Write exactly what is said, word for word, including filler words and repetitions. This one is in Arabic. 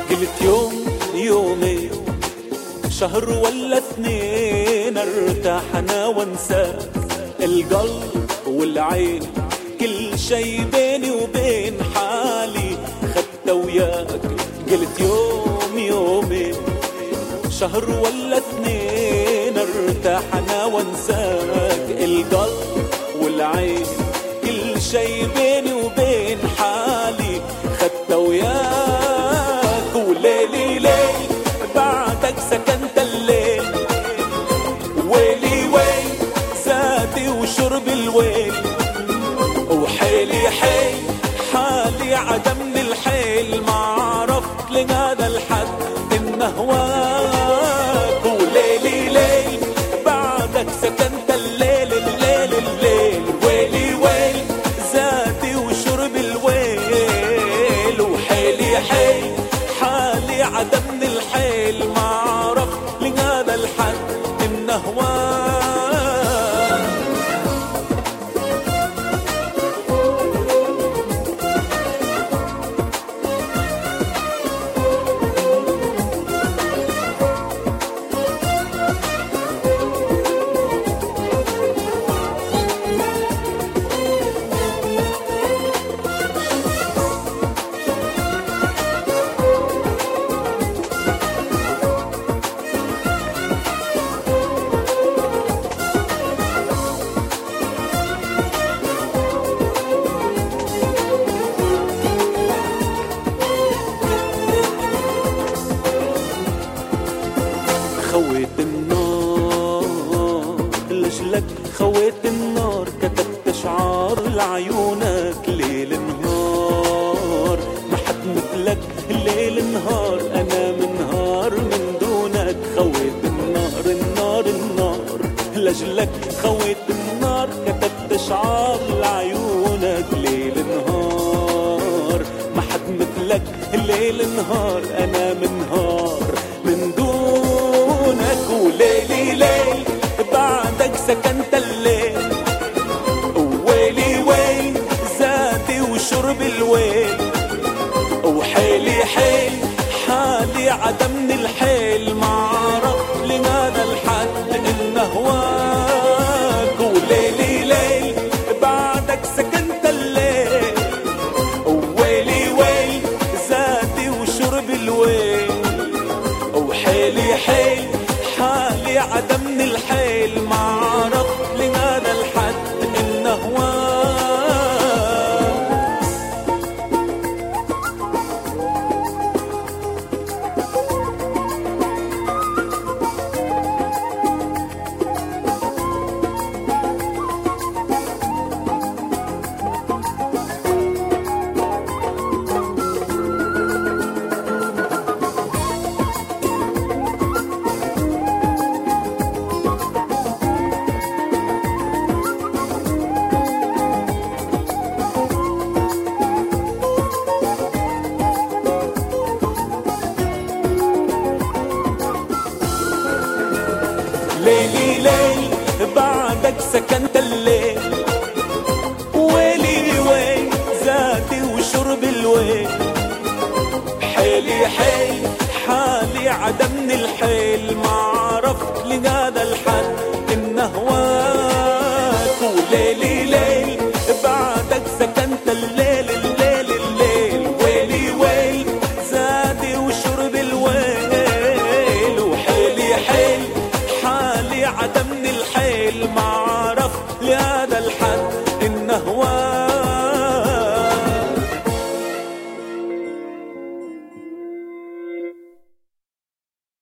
قلت يوم يومين شهر ولا اثنين ارتاح انا وانساك، القلب والعين كل شي بيني وبين حالي خدت وياك. قلت يوم يومين شهر ولا اثنين ارتاح انا وانساك، القلب والعين كل شي بيني وبين حالي خدت وياك. وليلي ليل بعدك سكنت الليل، ويلي ويل زادي وشرب الويل، وحيلي حيل حالي عدم الحيل، ما عرفت لهذا الحد إن هواك. وليلي ليل بعدك سكنت الليل الليل الليل، ويلي ويل زادي وشرب الويل، وحيلي حيل حالي عدم الحيل، ما عرفت لهذا الحد إن هواك. خويت النار لجلك، خويت النار كتبت شعار لعيونك ليل نهار، ما حد مثلك ليل نهار، انا منهار من دونك. خويت النار النار النار لجلك، خويت النار كتبت شعار لعيونك ليل نهار، ما حد مثلك ليل نهار، انا منهار